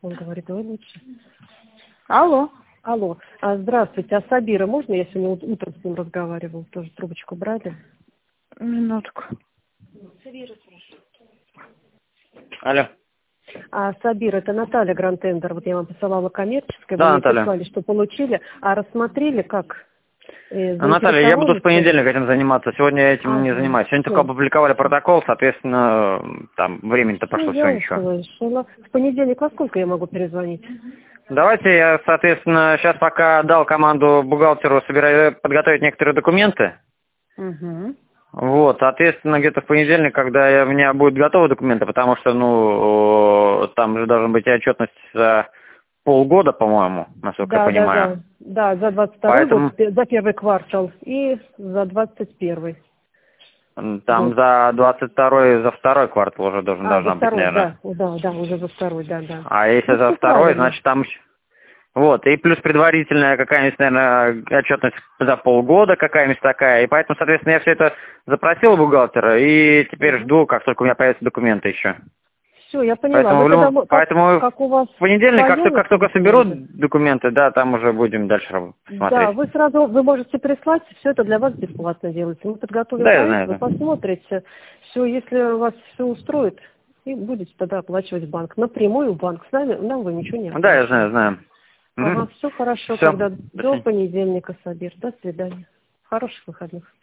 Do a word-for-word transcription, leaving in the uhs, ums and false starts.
Он говорит, ой, лучше. Алло. Алло. А, здравствуйте. А Сабира можно? Я сегодня ут- утром с ним разговаривал. Тоже трубочку брали. Минутку. Алло. А Сабир, это Наталья Грантендер. Вот я вам посылала коммерческое. Да, Вы мне Наталья. прислали, что получили. А рассмотрели, как? Э, А, Наталья, я буду с заинтересовались? понедельника этим заниматься. Сегодня я этим не Ага. занимаюсь. Сегодня только Всё. опубликовали протокол, соответственно, там времени-то Ну, прошло всего я ничего. услышала. В понедельник во сколько я могу перезвонить? Давайте я, соответственно, сейчас пока дал команду бухгалтеру собирать, подготовить некоторые документы. Угу. Вот, соответственно, где-то в понедельник, когда я, у меня будут готовы документы, потому что, ну, там же должна быть отчетность за полгода, по-моему, насколько я Да, да, понимаю. да. Да, за двадцать второй Поэтому год, за первый квартал и за двадцать первый там год. за двадцать второй, за второй квартал уже должен, А, за должна быть, второй, наверное. да, да, да, уже за второй, да, да. А если Ну, за все второй, правильно. значит там... Вот, и плюс предварительная какая-нибудь, наверное, отчетность за полгода какая-нибудь такая. И поэтому, соответственно, я все это запросил у бухгалтера, и теперь жду, как только у меня появятся документы еще. Все, я поняла. Поэтому, Вы в тогда, любом- мо- как, поэтому как у вас в понедельник, как, только- как только появится соберут документы? документы, да, там уже будем дальше раб- Да, смотреть. вы сразу, вы можете прислать, все это для вас бесплатно делается. Мы подготовим Да, я проект, знаю, вы да. посмотрите. Все, если вас все устроит, и будете тогда оплачивать в банк. Напрямую в банк. С нами, нам вы ничего не Да, я оплачиваете. знаю, знаю. Ага, Угу. все хорошо, Все. тогда До до свидания. понедельника, Сабир. До свидания. Хороших выходных.